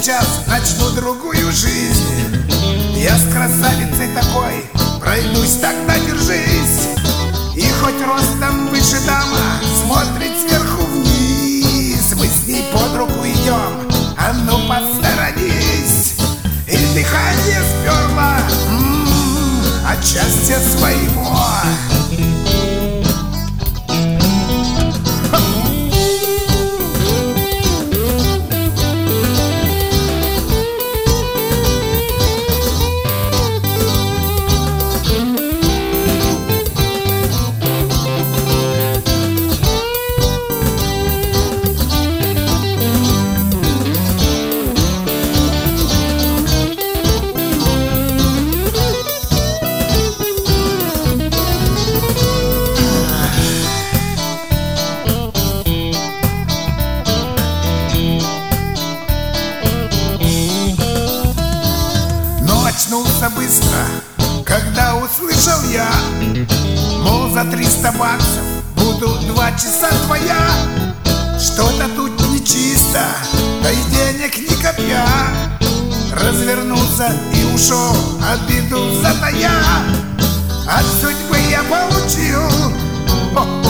сейчас начну другую жизнь. Я с красавицей такой пройдусь, тогда держись. И хоть ростом выше дама смотрит сверху вниз, мы с ней под руку идем, а ну посторонись. И дыхание сперла от счастья своего. Очнулся быстро, когда услышал я, мол, за 300 баксов буду 2 часа твоя. Что-то тут нечисто, да и денег ни копья. Развернулся и ушел, обиду затая. От судьбы я получил